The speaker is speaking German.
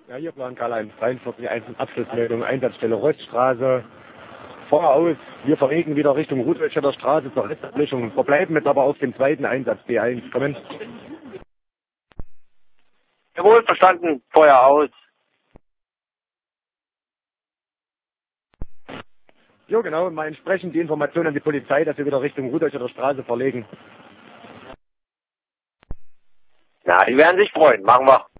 Ja, hier Plan Karl-Heinz 43, Abschlussmeldung, Einsatzstelle Roststraße. Voraus, wir verlegen wieder Richtung Rudolstädter Straße zur Restabschließung. Verbleiben jetzt aber auf dem zweiten Einsatz B1. Kommen. Jawohl, verstanden. Feuer aus. Jo, genau, mal entsprechend die Information an die Polizei, dass wir wieder Richtung Rudolstädter Straße verlegen. Na, die werden sich freuen. Machen wir.